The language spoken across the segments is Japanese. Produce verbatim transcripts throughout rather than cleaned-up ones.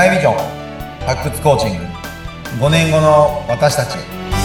来ビジョン発掘コーチングごねんごの私たちへ。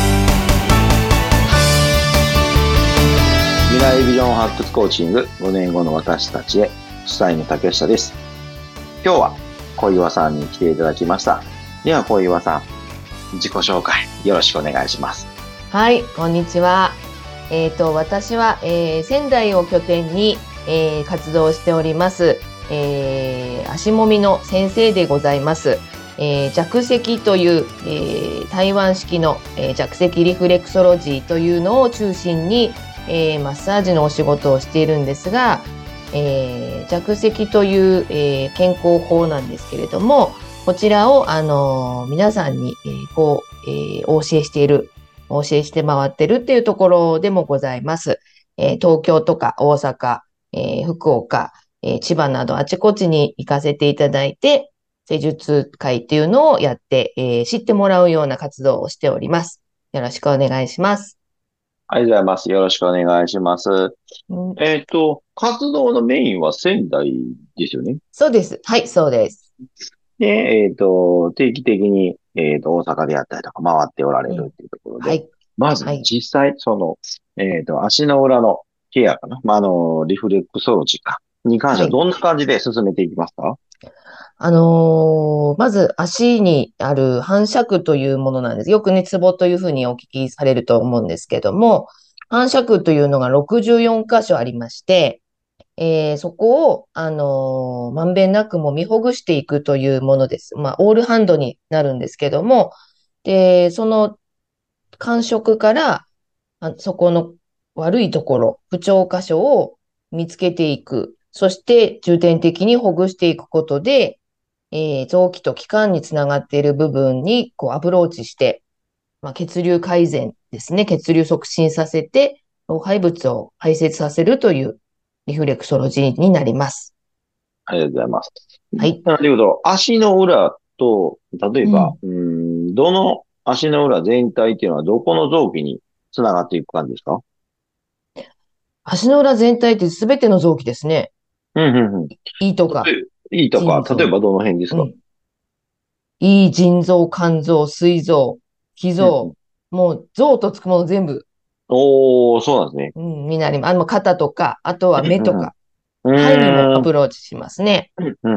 未来ビジョン発掘コーチングごねんごの私たちへ、主催の竹下です。今日は小岩さんに来ていただきました。では小岩さん、自己紹介よろしくお願いします。 はい、こんにちは。えーと、私は、えー、仙台を拠点に、えー、活動しております、えー、足もみの先生でございます。えー、弱脊という、えー、台湾式の、えー、弱脊リフレクソロジーというのを中心に、えー、マッサージのお仕事をしているんですが、えー、弱脊という、えー、健康法なんですけれども、こちらを、あのー、皆さんに、えー、こう、えー、お教えしているお教えして回ってるっていうところでもございます。えー、東京とか大阪、えー、福岡、えー、千葉などあちこちに行かせていただいて、施術会っていうのをやって、えー、知ってもらうような活動をしております。よろしくお願いします。 ありがとうございます。よろしくお願いします。うん、えっと、活動のメインは仙台ですよね。 そうです。はい、そうです。 で、えっと、定期的に、えっと、大阪であったりとか回っておられうん、 るっていうところで、 はい、 まずはい。 実際、その、えっと、足の裏のケアかな、まあ、あの、リフレクソロジーか、に関してはい。 はどんな感じで進めていきますか？ あのーまず足にある反射区というものなんです。よくね、ツボというふうにお聞きされると思うんですけども、反射区というのがろくじゅうよん箇所ありまして、えーそこを、あのーまんべんなくもみほぐしていくというものです。まあ、オールハンドになるんですけども、で、その感触から、あそこの悪いところ、不調箇所を見つけていく。そして重点的にほぐしていくことで、えー臓器と器官につながっている部分にこうアプローチして、まあ、血流改善ですね。血流促進させて、老廃物を排泄させるというリフレクソロジーになります。 ありがとうございます。 はい。 なるほど。足の裏と、例えば、 うん。 うーん、どの足の裏全体っていうのはどこの臓器につながっていく感じですか？ 足の裏全体って全ての臓器ですね。 うん、うん、うん。 胃とか、 例えいいとか、例え腎臓。 ばどの辺ですか？ うん。胃、腎臓、肝臓、膵臓、脾うん、うん。 臓。もう、臓とつくもの全部、 おー、そうなんですね。 うん、になります。あの、肩とか、あとは目うん、うん、 とか、 う肺にもアん。うーん。 プローチしますね。 うん、うん、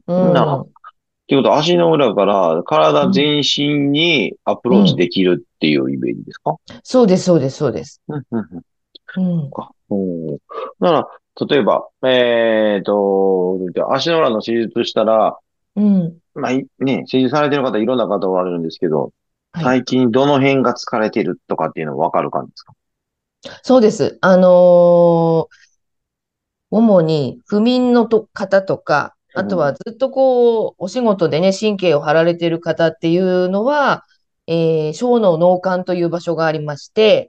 ううん。なるほど。 ん。 っていうことは、足の裏から体うん。 全身にアプうん。 ローチできるっていうイメージですか？ そうです、そうです、そうです。 うん、うん、うん。 うん。 か。おー。なら、例えば、えーと、足の裏の手術したら、 うん。 まあ、いね、施術されてる方いろんな方おられるんですけど、 はい。 最近どの辺が疲れてるとかっていうのわかる感じですか？ そうです。あのー主に不眠のと方とか、あとはうん。 ずっとこう、お仕事でね、神経を張られている方っていうのは、えー小脳脳幹という場所がありまして、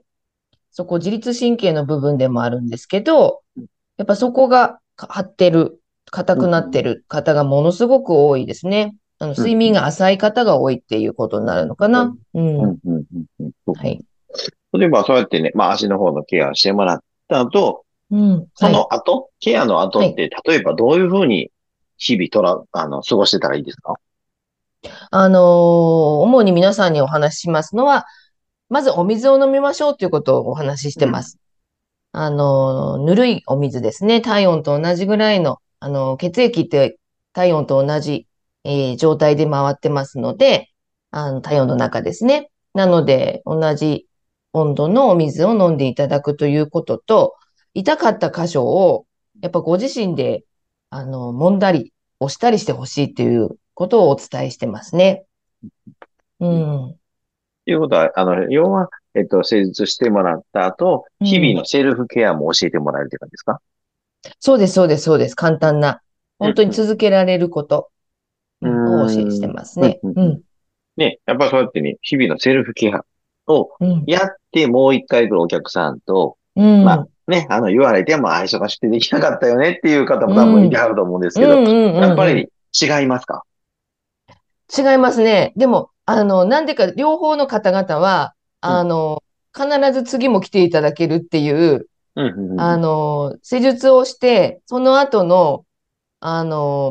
そこ自律神経の部分でもあるんですけど、やっぱそこがか張ってる、硬うん。 くなってる方がものすごく多いですね。あの、 うん。 睡眠が浅い方が多いっていうことになるのかうん。 な。うん。 うん。うん。うん。そうか。 はい。 例えばそうやってね、まあ足の方のケアしてもらった後、 うん。 そはい。 の後、ケアの後はい。 って、例えばどういうふうに日々とら、あの、過ごしてたらいいですか？ あのー主に皆さんにお話ししますのは、まずお水を飲みましょうということをお話ししうん。 てます。あのーぬるいお水ですね。体温と同じぐらいの、あのー血液って体温と同じ、えー状態で回ってますので、あの、体温の中ですね。なので、同じ温度のお水を飲んでいただくということと、痛かった箇所を、やっぱご自身で、あの、揉んだり、押したりしてほしいということをお伝えしてますね。ううん。 ん。 ということは、あの、要は、えっと、施術してもらった後、日々 うん。 のセルフケアも教えてもらえるって感じですか？ そうです、そうです、そうです。簡単な。本当にうん。 続けられること、ううん、をお教えしてん。うーん。うん。 ますね。 うん。うん。 うん。 ね、やっぱそうやってね、日々のセルフケアをうん。 やってもう一回来るお客さんと、 うまあん。 ね、あの言われても、あ、忙しくてできなかったよねっていう方も多分いてうん。 はると思うんですうん。 けど、 うん。うん。うん。 やっぱり違いますか？ 違いますね。でも、あの、なんでか、両方の方々は、 うん。 あの、必ず次も来ていただけるっていう、 うん。うん。 あの、施術をして、その後の、あの、まあ、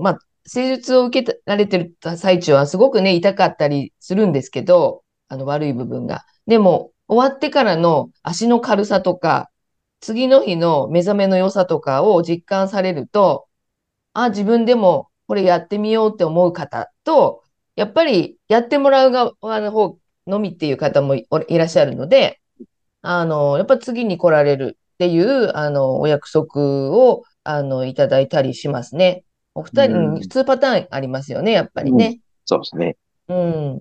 施術を受けられてる最中はすごくね、痛かったりするんですけど、あの悪い部分が。でも、終わってからの足の軽さとか、次の日の目覚めの良さとかを実感されると、あ、自分でもこれやってみようって思う方と、やっぱりやってもらう側の方のみっていう方もいいらっしゃるので、あの、やっぱ次に来られるっていう、あの、お約束を、あの、いただいたりしますね。おう二人、うん普ん。 通パターンありますよね、やっぱりうん。 ね。 そうですね。 うん。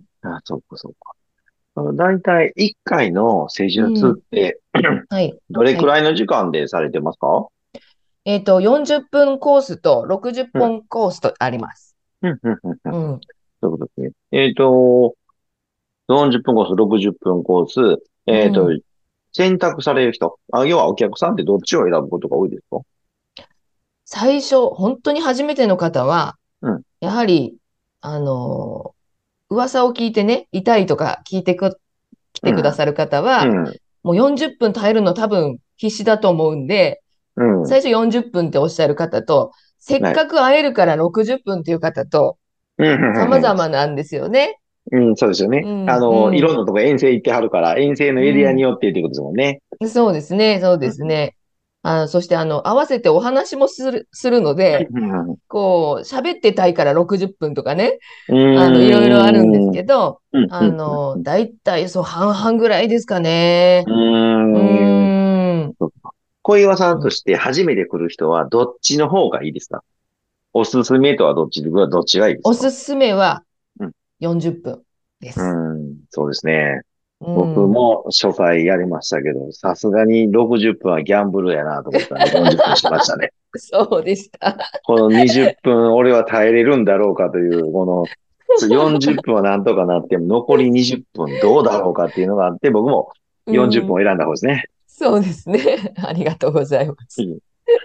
あ、そうか、そうか。あの大体いっかいの施術っうん。 て、 はい。 どれはい。 くらいの時間でされてますか？ えっと、よんじゅっぷんコースと60 うん。 分コースとあります。 うん、うん、うん、うん。 うん。 そういうことですね。えっと、よんじゅっぷんコース、ろくじゅっぷんコース、 うえっと、 ん。 選択される人。あ、要はお客さんってどっちを選ぶことが多いですか？ 最初、本当に初めての方は、 うん、 やはり、あの、噂を聞いてね、痛いとか聞いてく、来うん、 てくださる方は、 うん、 もうよんじゅっぷん耐えるの多分必死だと思うんで、 うん。 最初よんじゅっぷんっておっしゃる方と、せっはい。 かく会えるからろくじゅっぷんっていう方と、 うん、うん、 様うん。 々なんですよね。 うん、そうですよね。あうん、 の、いろんうん、 なとこ遠征行ってはるから、遠征のエリアにうん。 よってっていうことですもんね。 そうですね、そううん、 ですね。あ、そしてあの、合わせてお話もする、するので、 うん、 こう、喋ってたいからろくじゅっぷんとかね、 うあの、いろいろあるんですん、うん、 けど、 うん、うん、 あの、だいたいそう半々ぐらいですかね。 ううん。うーん。 ーん。 そっか。小岩さんうんとして初めて来る人はどっちの方がいいですか？おすすめとはどっちで、どっちがいいですか？ おすすめはうん。 よんじゅっぷんでうす。 ん、そうですね。 う僕ん。 も初回やりましたけど、さすがにろくじゅっぷんはギャンブルやなと思ったんでよんじゅっぷんしましたね。 そうでした。 このにじゅっぷん俺は耐えれるんだろうかという、このよんじゅっぷんはなんとかなっても残りにじゅっぷんどうだろうかっていうのがあって、僕もうよんじゅっぷんをん。 選んだ方ですね。 そうですね。ありがとうございます。 うん。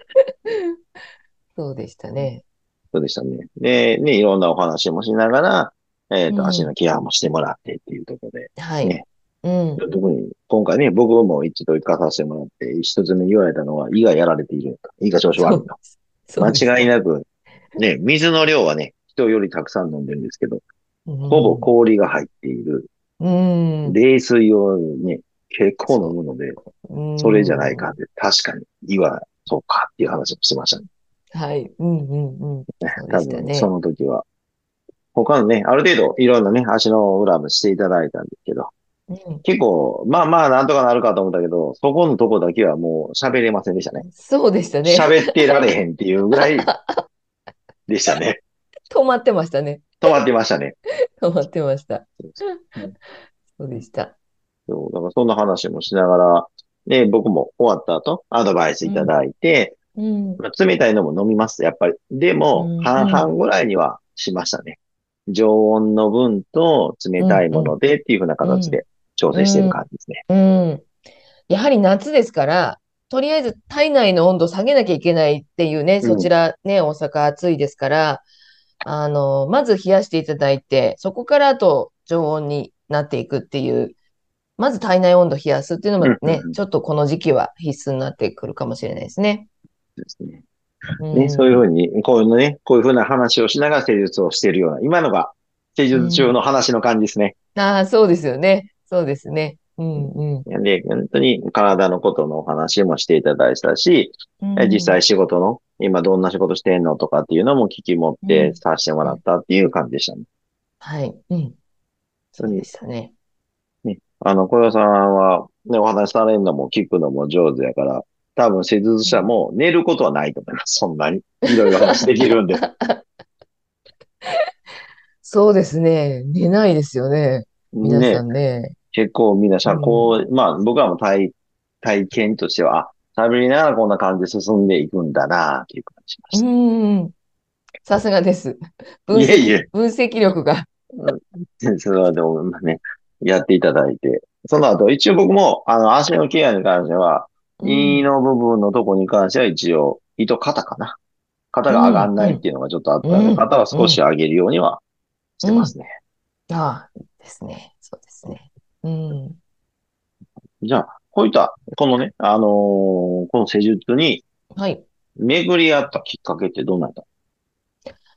そうでしたね。 そうでしたね。で、ね、いろんなお話もしながら、えっと、足のうん。 ケアもしてもらってっていうところで、 はい。 ね。 うん。 特に、今回ね、僕も一度行かさせてもらって、一つ目に言われたのは、胃がやられていると。胃が調子悪いと。 そうです。そうです間違いか。 なく、ね、水の量はね、人よりたくさん飲んでるんですけど、 うほぼん。 氷が入っている。 うん。 冷水をね、結構飲そむので、 う。 それじゃないうん。 かって、確かに胃はそうかっていう話をしてましたね。 はい。うんうんうん。そうで多分、そしたね。 の時は、他のね、ある程度いろんなね、足の裏もしていただいたんですけど、 うん。 結構、まあまあなんとかなるかと思ったけど、そこのとこだけはもう喋れませんでしたね。 そうでしたね。 喋ってられへんっていうぐらいでしたね。 止まってましたね。 止まってましたね。 止まってました。 うん。 そうでした。 そう、だからそんな話もしながら、ね、僕も終わった後、アドバイスいたうん。 だいて、 うん。 まあ、冷たいのも飲みます、やっぱり。でも、 うん。 半々 うん。 ぐらいにはしましたね。常温の分と冷たいうん。うん。 ものでっていう風な形で調整しているうん。 感じですね。 うん。やはり夏ですから、とりあえず体内の温度を下げなきゃいけないっていうね、そちうん。 らね、大阪暑いですから、あの、まず冷やしていただいて、そこからあと常温になっていくっていう、まず体内温度を冷やすっていうのうん。うん。 もね、 うん。 ちょっとこの時期は必須になってくるかもしれないですね。 ですね。 うね、そういうふん。 うに、こういうのね、こういうふうな話をしながら施術をしているような、今のが施術中うん。 の話の感じですね。 ああ、そうですよね。そうですね。ううん、うん。 ん。で、本当に体のことのお話もしていただいたし、 うえ実際ん、 仕事の、今どんな仕事してんのとかっていうのも聞き持ってうん、 させてもうん。 らったっていう感じでしたね。 はい。うん。そうで本当にしたね。 ね、あの、小屋さんは、ね、お話しされるのも聞くのも上手やから、多分施術うん。 者も寝ることはないと思います。そんなに。いろいろ話できるんで。 そうですね。寝ないですよね。皆さね、 んね。 結構みんなうん。 社交、まあ僕らも体、体験としては、あ、喋りながらこんな感じで進んでいくんだな、っていう感じしまうした。 ん。さすがです。分析、 いえいえ。 分析力が。 うん。それはでもまあね、やっていただいて。その後、一応僕も、あの、足のケアに関しては、 うん。 胃の部分のとこに関しては一応、胃と肩かな。肩が上がうん。うん。 んないっていうのがちょっとあったんで、 うん。 肩はうん。 少し上げるようにはしてうん。 ますね。 ああ、いいですね。そうですね。うん。 じゃあ、こういった、このね、あのーこの施術にはい。 巡り合ったきっかけってどうなんだ？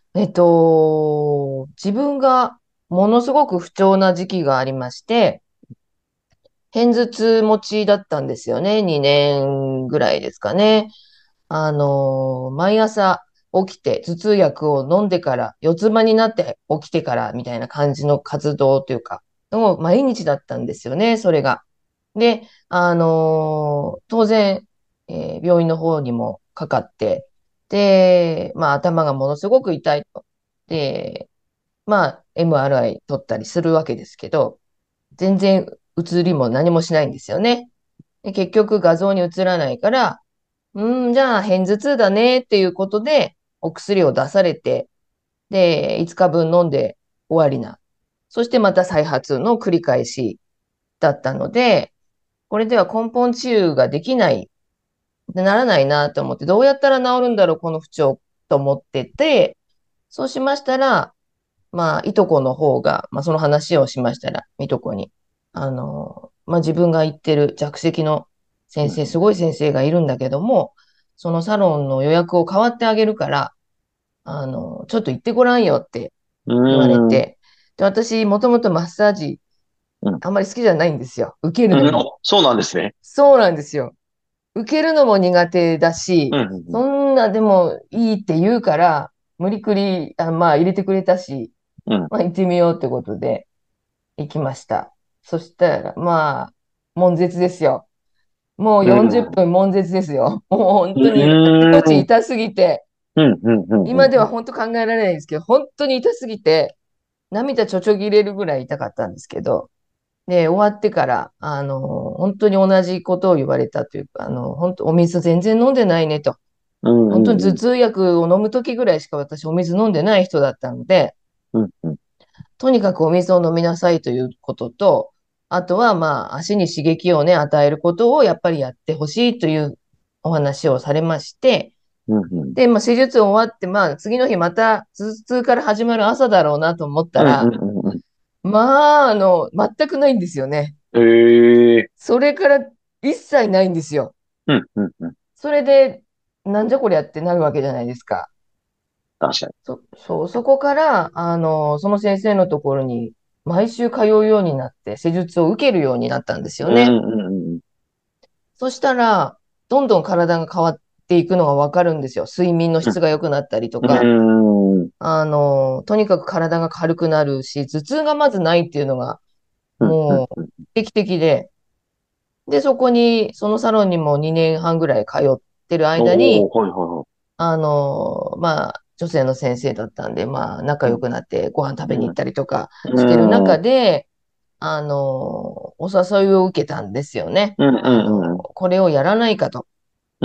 えっと、自分がものすごく不調な時期がありまして、片頭痛持ちだったんですよね。にねんぐらいですかね。あの、毎朝起きて、頭痛薬を飲んでから、四つ葉になって起きてから、みたいな感じの活動というか、もう毎日だったんですよね、それが。で、あの、当然、えー病院の方にもかかって、で、まあ頭がものすごく痛いと。で、まあ エムアールアイ 取ったりするわけですけど、全然映りも何もしないんですよね。で結局画像に映らないから、うん、じゃあ、片頭痛だねっていうことで、お薬を出されて、で、いつかぶん飲んで終わりな。そしてまた再発の繰り返しだったので、これでは根本治癒ができない、ならないなと思って、どうやったら治るんだろう、この不調と思ってて、そうしましたら、まあ、いとこの方が、まあ、その話をしましたら、いとこに、あの、まあ、自分が行ってる弱石の先生、すごい先生がいるんだけども、そのサロンの予約を代わってあげるから、あの、ちょっと行ってごらんよってう言われーん。 て、で、私、もともとマッサージ、 うん。 あんまり好きじゃないんですよ。受けるうん、 のも。 おそうなんですね。 そうなんですよ。受けるのも苦手だし、 うん、うん、 そんなでもいいって言うから、無理くり、あ、まあ入れてくれたし、 うん。 まあ行ってみようってことで、行きました。そしたら、まあ、悶絶ですよ。もううん。 40 う分悶絶ですよ。もう本当にあちこちーん。 痛すぎて、 うん、うん、うん、うん。 今では本当考えられないんですけど、本当に痛すぎて、涙ちょちょぎれるぐらい痛かったんですけど、で、終わってから、あの、本当に同じことを言われたというか、あの、本当お水全然飲んでないねと。 うん、 本当にうん、うん。 頭痛薬を飲むときぐらいしか私お水飲んでない人だったので、 うん、うん。 とにかくお水を飲みなさいということと、あとはまあ足に刺激をね、与えることをやっぱりやってほしいというお話をされまして、 うん、うん。 で、まあ施術終わって、まあ次の日また頭痛から始まる朝だろうなと思ったうん、うら、 ん、うん。 まあ、あの、全くないんですよね。 ええ。 それから一切ないんですよ。 うん、うん、うん。 それで、なんじゃこりゃってなるわけじゃないですか。 確かに。 そ、そう、そこから、あの、その先生のところに毎週通うようになって、施術を受けるようになったんですようん、 ね。 うん、うん。 そしたら、どんどん体が変わっていくのがわかるんですよ。睡眠の質が良くなったりとうか、 ん、うん。 あの、とにかく体が軽くなるし、頭痛がまずないっていうのが、 うん、うん。 もう、定期的で、で、そこに、そのサロンにもにねんはんぐらい通ってる間に、 おー、はい、はい、 あの、まあ、女性の先生だったんで、まあ、仲はい。 良くなってご飯食べに行ったりとかしてるうん、うん、 中で、あの、お誘いを受けたんですよね。 うん、 あの、 うん。 これをやらないかと。 うん、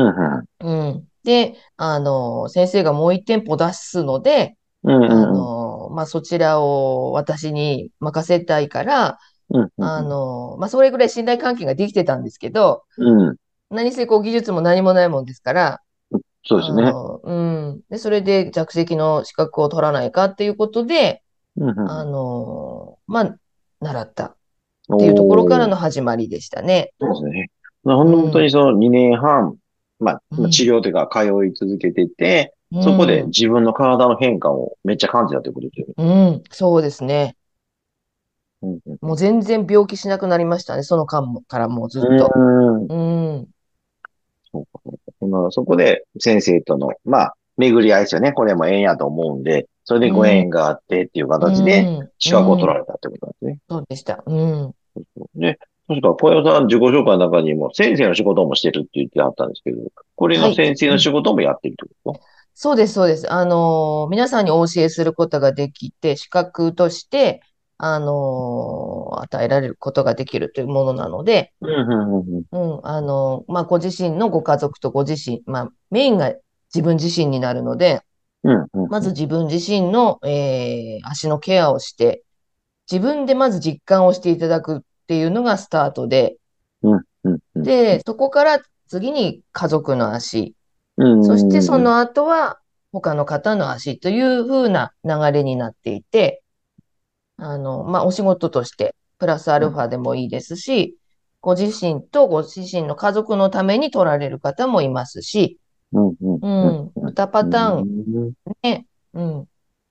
うん。で、あの、先生がもう一店舗出すので、 うん、 あうん。 の、まあ、そちらを私に任せたいから、 うん、うん、 あの、まあ、それぐらい信頼関係ができてたんですけど、 うん。うん。 何せこう技術も何もないもんですから、 そうですね。 あの、うん。で、それで着席の資格を取らないかっていうことで、 うん、うあん。 の、まあ、習ったっていうところからおー、 の始まりでしたね。 そうですね。まあ、ほんうと本当にん。 そのにねんはん、まあ、まあ治うん。 療というか通い続けてて、 うそこでん。 自分の体の変化をめっちゃ感じたということですよね。 うん。そうですね。 うん、うん、 もう全然病気しなくなりましたね。その間もからもうずっと。 うん。うーん。 うん。 そうかそうかそのそこで先生との、まあ、巡り合いですよね。これも縁やと思うんで、それでごうん。 縁があってっていうう形でん。 資格をうん。 取られたってことなんですね。 そうでした。うん。 で、確か小籔さん自己紹介の中にも先生の仕事もしてるって言ってあったんですけど、これはい。 の先生のうん。 仕事もやってるってこと？ そうです、そうです。あのー皆さんにお教えすることができて、資格として、あのー与えられることができるというものなので、 うん、うん、うん、 うん、あのーまあ、ご自身のご家族とご自身、まあ、メインが自分自身になるので、 うん、うん、 まず自分自身の、えー足のケアをして、自分でまず実感をしていただくっていうのがスタートで、 うん、うん、うん、 で、そこから次に家族の足、 うそしてん、うん、 その後は他の方の足という風な流れになっていて、あの、まあ、お仕事としてプラスアルファでもいいですし、ご自身とご自身の家族のために取られる方もいますし、 うん、うん、 ううん、 ん、にパタうーンん、 ね、うん。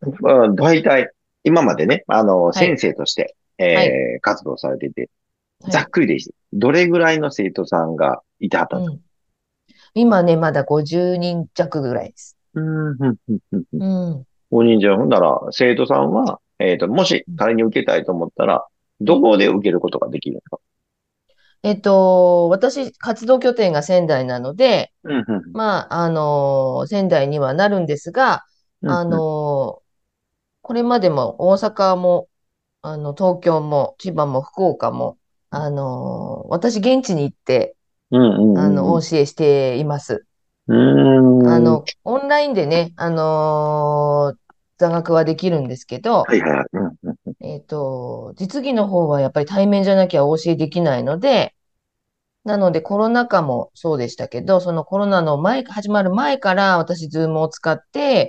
まあ、大体、今までね、あの、先はい。 生として、 はい。 えー、活動されていて、ざっはい。 くりでして、どれぐらいの生徒さんがいてはったんですか？ うん。今ね、まだごじゅうにん弱ぐらいです。 うーん、ふんふんふんふん。 うん。 ごにんじゃ、ほんなら、生徒さんは、えっと、もし仮に受けたいと思ったら、 うん。 どこで受けることができるんですか？ えっと、私、活動拠点が仙台なので、 うん、うん、 まあ、あの、仙台にはなるんですが、 うん、 あうん、 の、これまでも大阪も、あの、東京も、千葉も福岡も、あの、私、現地に行って、 うん、うあの、 ん、うん。 お教えしています。 うーん。 あの、オンラインでね、あの座学はできるんですけど、 はいはいはい。うん、うん、 えっと、実技の方はやっぱり対面じゃなきゃお教えできないので、なのでコロナ禍もそうでしたけど、そのコロナの前、始まる前から私、ズームを使って、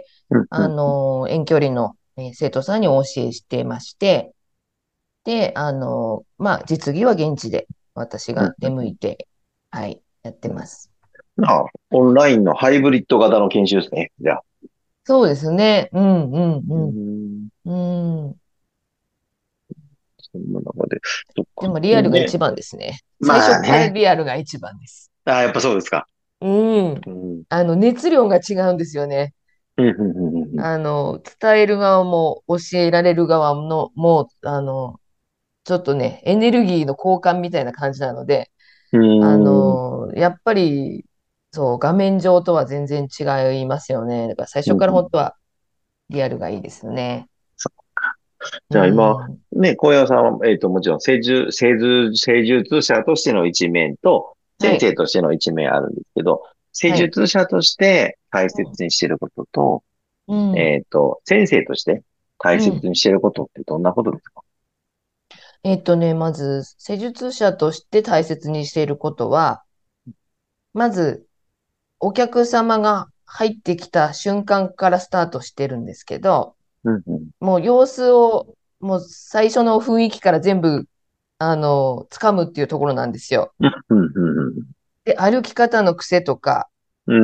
うん、うあん、 の、遠距離のえー生徒さんにお教えしてまして、で、あの、まあ、実技は現地で私うん、 が出うん。 向いて、はい、やってうん。 ます。 あ、オンラインのハイブリッド型の研修ですね。じゃあ。 そうですね。うん、ううーん、 ん。 うん。うん。 そんな中で、そっか。 でもリアルが一ね。 番ですね。最初からまあね。 リアルが一番です。 あ、やっぱそうですか。 うん。 うん。 あの、熱量が違うんですよね。 うん、うん、うん、うん。 あの、伝える側も教えられる側の、もう、あの、ちょっとね、エネルギーの交換みたいな感じなので、 うあーん。 の、やっぱり、そう、画面上とは全然違いますよね。だから最初からうん、うん。 本当はリアルがいいですよね。うじゃあ今、 ん。 ね、小屋さんは、えっと、もちろん、施術、施術、施術者としての一面と、 はい。 先生としての一面あるんですけど、施はい。 術者として大うん。 切にしていることと、 うん。 えっと、先生として大切うん。 にしていることってどんなことですか？ えっとね、まず、施術者として大切にしていることは、まず、お客様が入ってきた瞬間からスタートしてるんですけど、 うん、うん。 もう様子を、もう最初の雰囲気から全部、あの、掴むっていうところなんですよ。 うん、うん、うん。 で、歩き方の癖とか、 うん、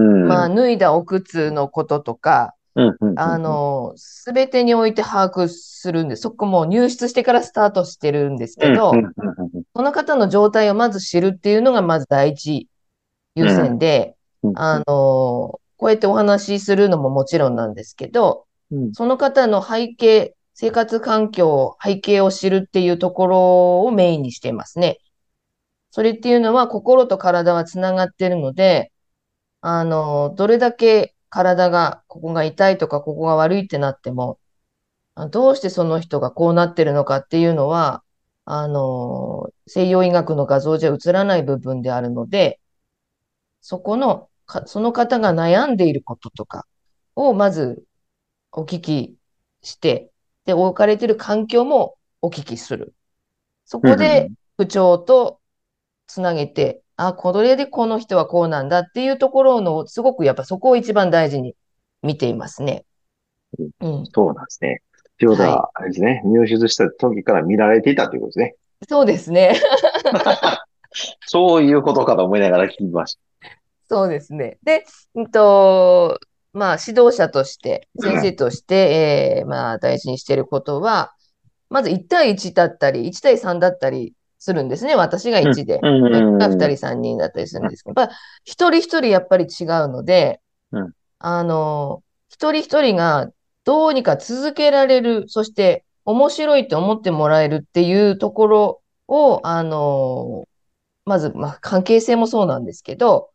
まあ、 うん、 脱いだお靴のこととか、 うん、うん。 あうん。 の、すべてにおいて把握するんで、そこも入室してからスタートしてるんですうん、うけど、 ん、うん。 その方の状態をまず知るっていうのがまず第一優うん、 先で、 うん。 あの、こうやってお話しするのももちろんなんですけど、 うん、 その方の背景、生活環境、背景を知るっていうところをメインにしていますね。それっていうのは心と体はつながっているので、あの、どれだけ体が、ここが痛いとか、ここが悪いってなっても、あどうしてその人がこうなってるのかっていうのは、あの、西洋医学の画像じゃ映らない部分であるので、そこのか、その方が悩んでいることとかをまずお聞きして、で、置かれている環境もお聞きする。そうん。 こでうん。 不調とつなげて、あ、これでこの人はこうなんだっていうところの、すごくやっぱそこを一番大事に見ていますね。うん。 そうなんですね。ということはい。 は、あれですね。入手した時から見られていたということですね。 そうですね。 そういうことかと思いながら聞きましそうですね。で、うんと、まあ、指導者として、先生た。 として、えーまあ、大事にしていることは、まずいち対いちだったり、いち対さんだったりするんですね。私がうん。 いちで。それがうん。う 2 ん。 人さんにんだったりするんですけど、やっぱ一人一人やっぱり違うので、 うん。 あの、一人一人がどうにか続けられる、そして面白いと思ってもらえるっていうところを、あの、まず、まあ、関係性もそうなんですけど、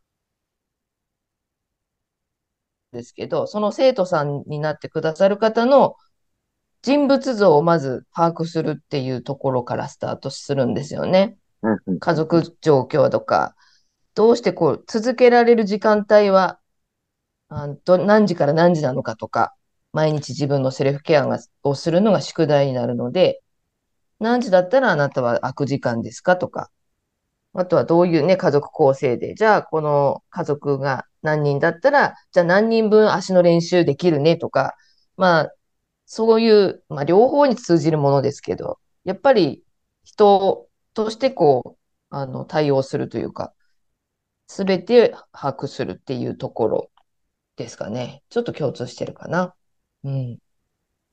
ですけど、その生徒さんになってくださる方の人物像をまず把握するっていうところからスタートするんですよね。 うん。うん。 家族状況とか、どうしてこう続けられる時間帯はあど何時から何時なのかとか、毎日自分のセルフケアがをするのが宿題になるので、何時だったらあなたは空く時間ですかとか、あとはどういうね、家族構成で、じゃあこの家族が何人だったら、じゃあ何人分足の練習できるねとか、まあ、そういう、まあ両方に通じるものですけど、やっぱり人としてこう、あの、対応するというか、すべて把握するっていうところですかね。ちょっと共通してるかな。うん。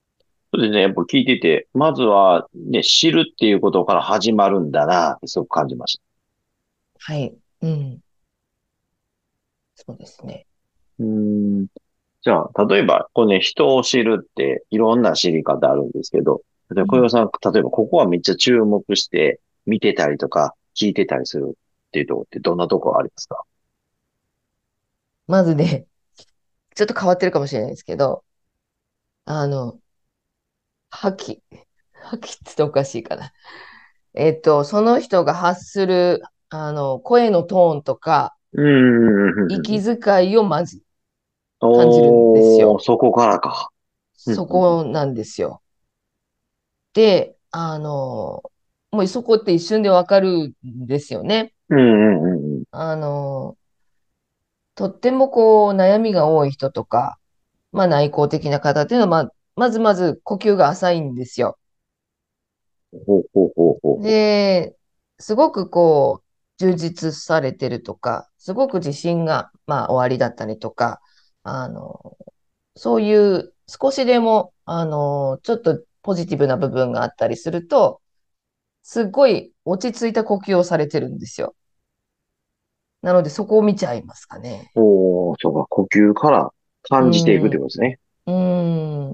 そうですね。やっぱ聞いてて、まずはね、知るっていうことから始まるんだな、ってすごく感じましはい。うん。そうですね。 た。うーん。じゃあ、例えば、これね、人を知るっていろんな知り方あるんですけど、例えば、小うん。 岩さん、例えばここはめっちゃ注目して見てたりとか聞いてたりするっていうところってどんなところありますか？ まずね、ちょっと変わってるかもしれないですけど、あの、覇気。覇気って言っておかしいかな。えっと、その人が発する、あの、声のトーンとか、 うーん。 息遣いをまず感じるんですおー、 よ。 そこからか。うん、 そうん、 こなんですよ。で、あの、もうそこって一瞬でわかるんですよね。 うん、うん、うん。 あの、とってもこう悩みが多い人とか、まあ内向的な方っていうのは、まあ、まずまず呼吸が浅いんですよ。 ほうほうほうほうほで、すごくこう、充実されてるとか、すごく自信が、まあ、おありだったりとか、あの、そういう少しでも、あの、ちょっとポジティブな部分があったりすると、すっごい落ち着いた呼吸をされてるんですよ。なので、そこを見ちゃいますかね。 う。おー、そうか、呼吸からう感じていくってん、 ことですね。 うん、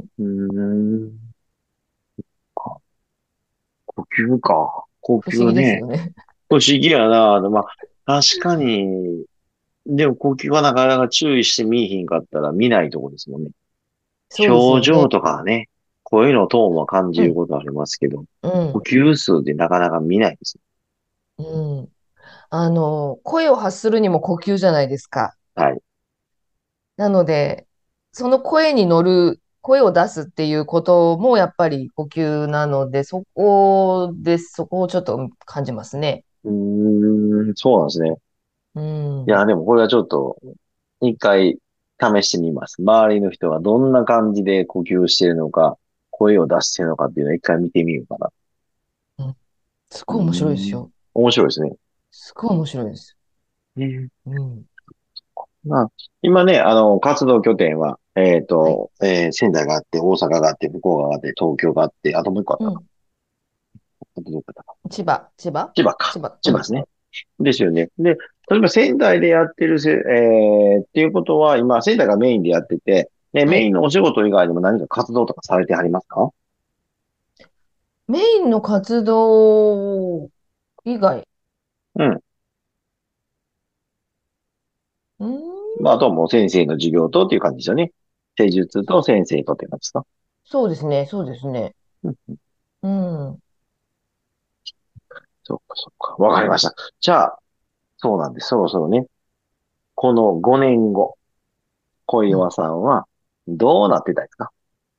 うーん。か呼吸か。呼不思議です吸ね。 よね。 不思議やな。まあ、確かに、でも呼吸はなかなか注意して見えひんかったら見ないとこですもんね。 そうです表情よね。 とかね、声のトーンは感じうん、 ることありますけど、 う呼ん、 吸数でなかなか見ないですうん。あの、声を発するにも呼吸じゃないですか。 ね。はい。 なので、その声に乗る、声を出すっていうこともやっぱり呼吸なので、そこで、そこをちょっと感じますね。 うーん、そうなんですね。 うん。 いや、でもこれはちょっと、一回試してみます。周りの人がどんな感じで呼吸してるのか、声を出してるのかっていうのを一回見てみようかな。 うん、すうーごい面白いですん、 よ。 面白いですね。 すごい面白いです。 ね。 うん。 まあ、今ね、あの、活動拠点は、えっはい。 と、えー仙台があって、大阪があって、福岡があって、東京があって、あともう一個あったか。 うん。 あとどこだったか。 千葉、千葉千葉か。 千葉。うん。 千葉ですね。ですよね。で、例えば仙台でやってるせ、えー、っていうことは、今、仙台がメインでやってて、で、 はい。 メインのお仕事以外にも何か活動とかされてはりますか？ メインの活動以外。 うん。 うーん。 まあ、あとはもう先生の授業とっていう感じですよね。施術と先生とって感じですか？ そうですね。そうですね。 うん。 うん。 そっか、そっか。わかりました。じゃあ、そうなんです。そろそろね、このごねんご、小うん。 岩さんはどうなってたいですか？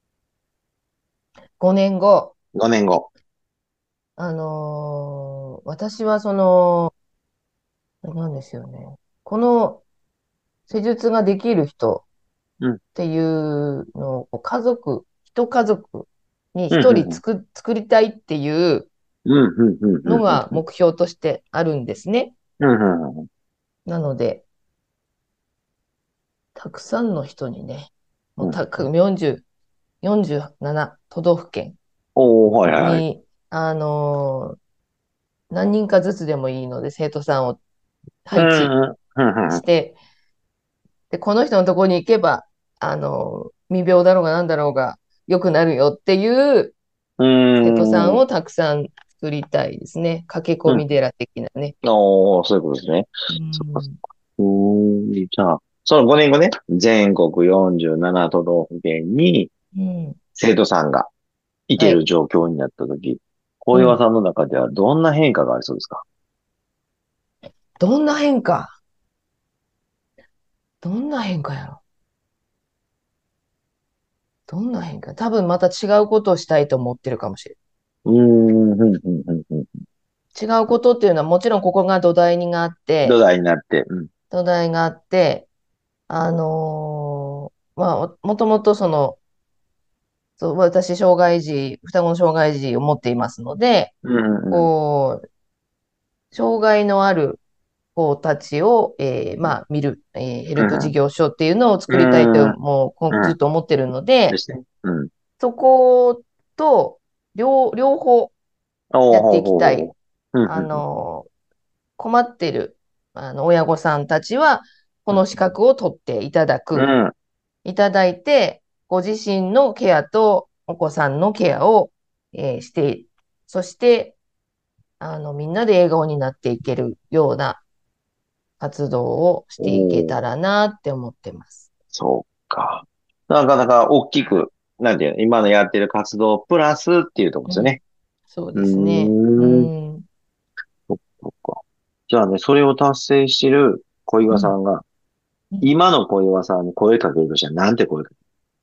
ごねんご、 ご 年後。 あのー私はその、あれなんですよね。この施術ができる人うん。 っていうのをこう家族、一家族にうん、 一うん、 人作、作りたいっていううん。うん、うん、うん、 のがうん。 目標としてあるんですね。 うん、うん、うん。 なので、たくさんの人にね、もうん。 うたくよんじゅう、よんじゅうなな都道府県おー、はい、はい、はい。 に、あのー何人かずつでもいいので、生徒さんをうん、 配置うん、うん、 して、で、この人のところに行けば、あの、未病だろうが何だろうが良くなるよっていうう生徒さん。うーん。 んをたくさん作りたいですね。駆け込うん。 み寺的なね。 おー、そういうことですね。 うそっか、そっん。 か。うーん。じゃあ、そのごねんごね、全国よんじゅうなな都道府県にうん。 生徒さんがいはい。 ける状況になったとき、小岩うん。 さんの中ではどんな変化がありそうですか？ どんな変化どんな変化やろどんな変化多分また違うことをしたいと思ってるかもしれうーん、ふんふんふんふん。 ない。違うことっていうのはもちろんここが土台があって、 土台になって、うん。 土台があって、あのーまあ、もともとその、そう、私、障害児、双子の障害児を持っていますので、 うん、うん、 こう、障害のある子たちを、えーうん、 まあ、見る、えーヘルプ事うん、 業所っていうのをう作りたいと、 ん、 もうこうん、 ずっと思ってるので、 ですね。うん、 そこと両、両方おーやっていきたい。 ほうほうほう。うんあうんうんの、困ってる、あの、親御さんたちは、この資格を取っていただく。 うん。 いただいて、ご自身のケアとお子さんのケアを、えーして、そして、あの、みんなで笑顔になっていけるような活動をしていけおー、 たらなって思ってます。 そうか。なかなか大きく、なんていうの、今のやってる活動プラスっていうところでうん、 すよね。 そううですね。うーん。 ん。 そっかそっか。じゃあね、それを達成してる小うん。 岩さんが、 うん、 今の小岩さんに声かけるとしたら、なんて声かける？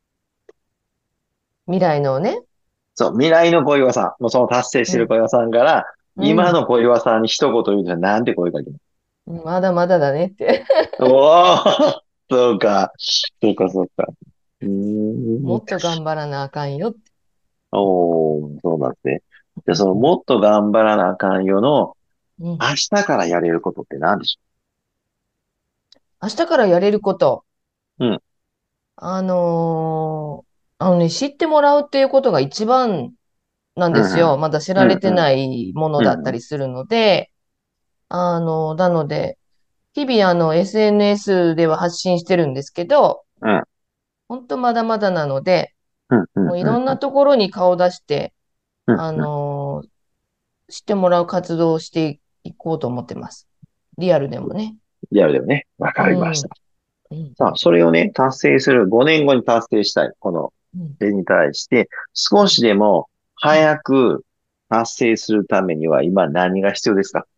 未来のね。 そう、未来の小岩さん、もうその達成しうん。 てる小岩さんから、 うん。 今の小岩さんに一言言うとしたら、なんて声かける？ まだまだだねって。 おー、そうか。そうか、そうか。うーん。 もっと頑張らなあかんよって。 おー、そうなんですね。じゃあ、その、 うん。 もっと頑張らなあかんよの、 うん。 明日からやれることって何でし明日からやれること。 ょう？うん、 あのーあのね、知ってもらうっていうことが一番なんうん、 ですよ。まだ知うん、 られてうん、 ないものうだったん、 りするので、あの、なので、日々あの エスエヌエス では発信してるんですけど、 うん、 本当まだまだなので、 うん、うん、 もういうん、 ろんなところに顔を出して、 うん、 あうん。 のー知ってもらう活動をしていこうと思ってます。リアルでもね。 やるでもね。わうかりました。 ん。うん。 さあ、それをね、達成する、ごねんごに達成したい、この、 うん。 例に対して、少しでも早く達成するためには、今何が必要ですか？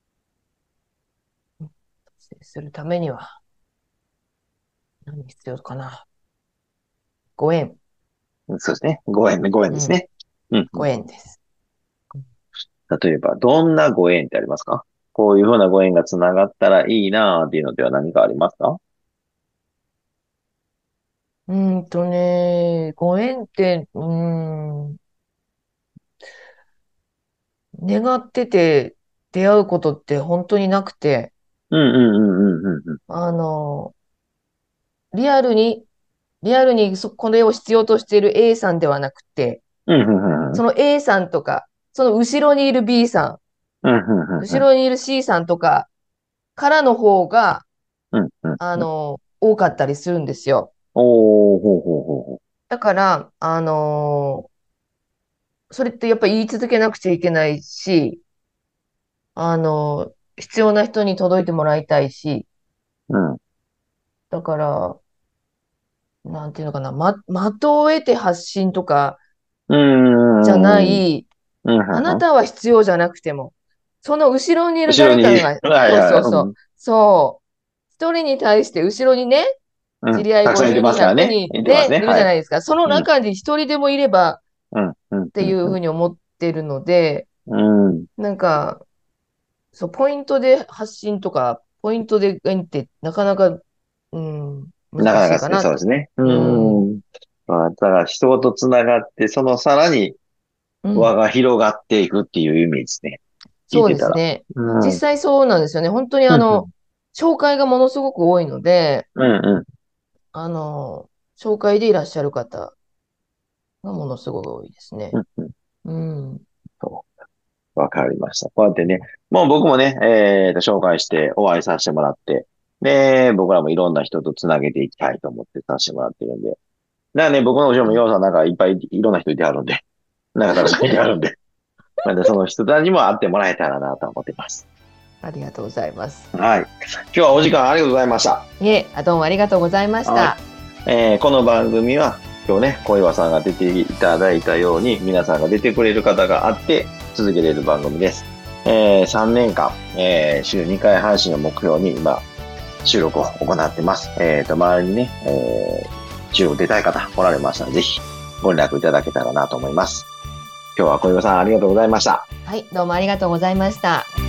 達成するためには何必要かな。ご縁。 そうですね。ご縁ね、ご縁うん。 ですね。うん、うん。 ご縁です。 例えば、どんなご縁ってありますか？こういうふうなご縁がつながったらいいなっていうのでは何かありますか？ うーんとね、ご縁って、うーん、願ってて出会うことって本当になくて、 うんうんうんうんうんあの、リアルに、リアルにそこれを必要としている A さんではなくて、 うんうんうんうんその A さんとか、その後ろにいる B さうんうんん、 うんうん後ろにいる C さんとかからの方が、 うんうんあうん。 の、多かったりするんですよ。 おー、ほうほうほうほだから、あの、それってやっぱり言い続けなくちゃいけないし、あの、必要な人に届いてもらいたいし、 う。うん。 だから、なんていうのかな、ま、的を得て発信とかうんうんじゃなうんうんい、 うんあなうん。 たは必要じゃなくても、その後ろにいる後ろに、 誰かが、そうはいはい、 そうそう、 うん。 そう、一人に対して後ろにね、 うん。 知り合いたくさんいてごじゅうにん、100 ますからね。 人ね、 いてますね。 いるはい。 じゃないですか。そのうん。 中に一人でもいればうん。うん。 っていうふうん。 うに思ってるので、 うん。うん。 なんか、そう、ポイントで発信とか、ポイントで縁ってなかなか、うん、難なかなかですね、 しいかなと。 そうですね。 うん、 うん。まあ、だから人とつながって、そのさらにうん。 輪が広がっていくっていう意味ですね。聞いそうてたら。 ですね。 うん。 実うん。 際そうなんですよね。本当にうん。 あの、紹介がものすごく多いので、 うん。うん。 あの、紹介でいらっしゃる方がものすごく多いですね。 うん。うん。 うん。 そうわかりました。こうやってね、もう僕もね、えーと、紹介してお会いさせてもらって、で、僕らもいろんな人とつなげていきたいと思ってさせてもらってるんで。だからね、僕の後ろもあ、 ヨウさんなんかいっぱいいろんな人いてあるんで、なんかたくさんいてあるんで、まあ、その人たちにも会ってもらえたらなと思ってます。 ありがとうございます。 はい。今日はお時間ありがとうございました。 いえ、あ、どうもありがとうございましはい。 た。 えーこの番組は、今日ね、小岩さんが出ていただいたように、皆さんが出てくれる方があって続けれる番組です。えーさんねんかん、えー週にかい配信を目標に今、収録を行ってます。えっと、周りにね、えー、収録出たい方おられましたら、ぜひご連絡いただけたらなと思います。今日は小岩さんありがとうございました。 はい、どうもありがとうございました。